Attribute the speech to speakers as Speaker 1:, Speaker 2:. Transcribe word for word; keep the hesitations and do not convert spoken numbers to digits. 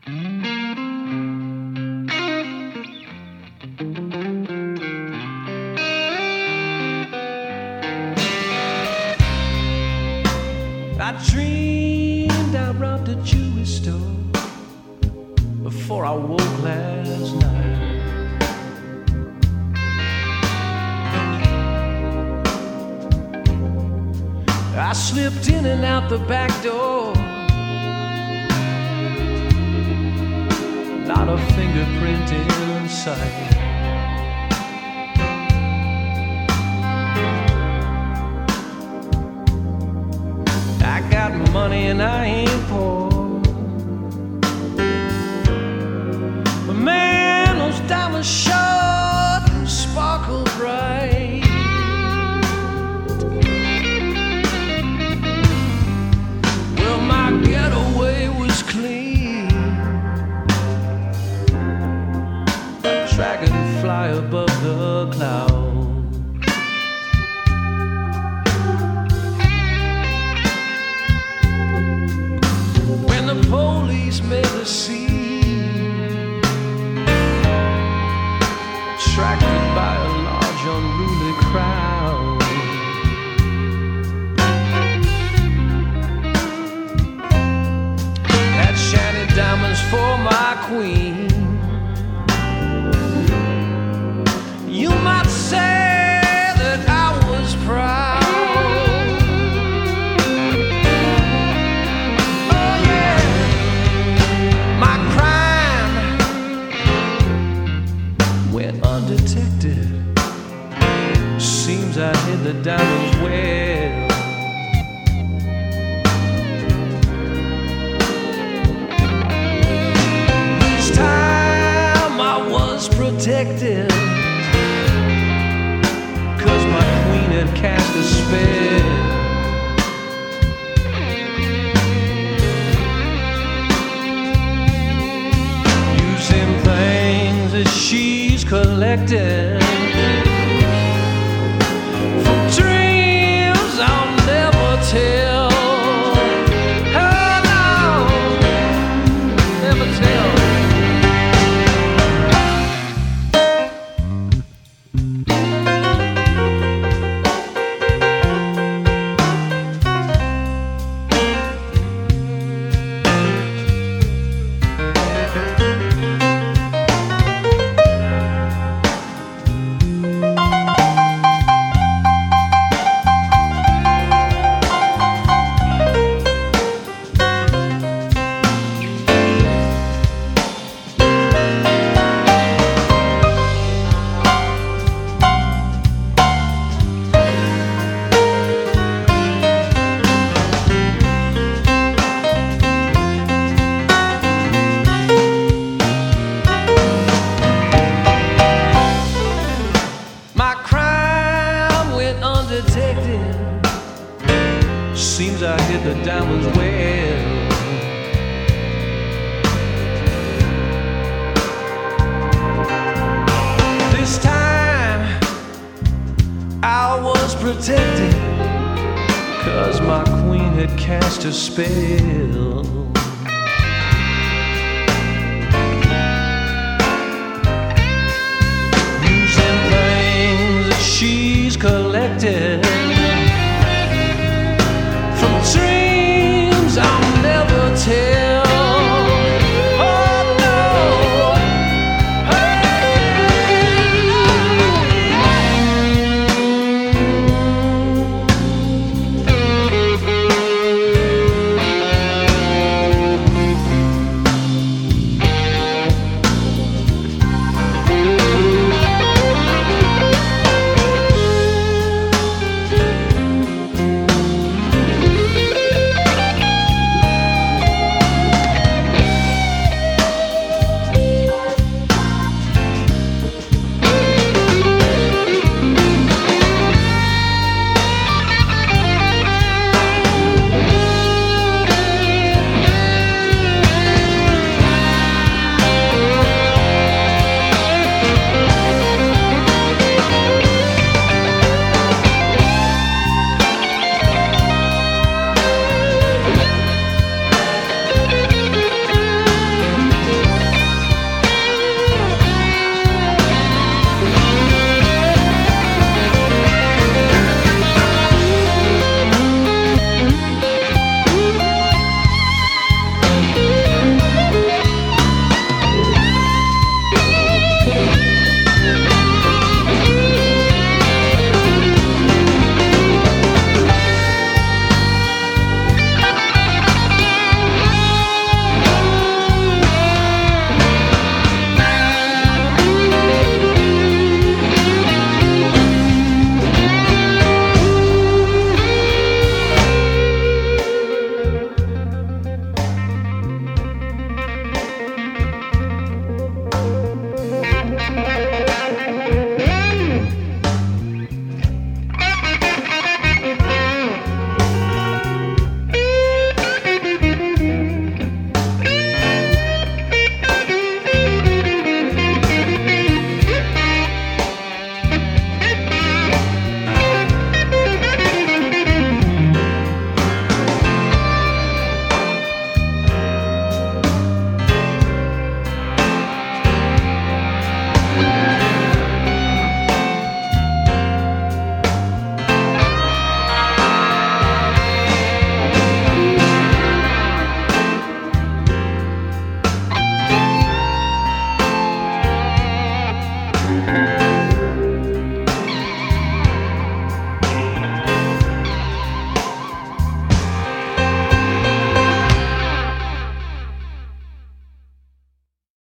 Speaker 1: I dreamed I robbed a jewelry store before I woke last night. I slipped in and out the back door, not a fingerprint in sight. I got money and I ain't poor, but man, those diamonds sure do sparkle bright. Well, my getaway was clean, a dragonfly above the clouds. The police made the scene, attracted by a large unruly crowd. Had shiny diamonds for my queen. You might say that I was proud. Undetected, seems I hid the diamonds well. This time I was protected, 'cause my queen had cast a spell. Using things that she's collected from dreams I'll never tell. Oh no, never tell. Seems I hid the diamonds well. This time I was protected, 'cause my queen had cast a spell.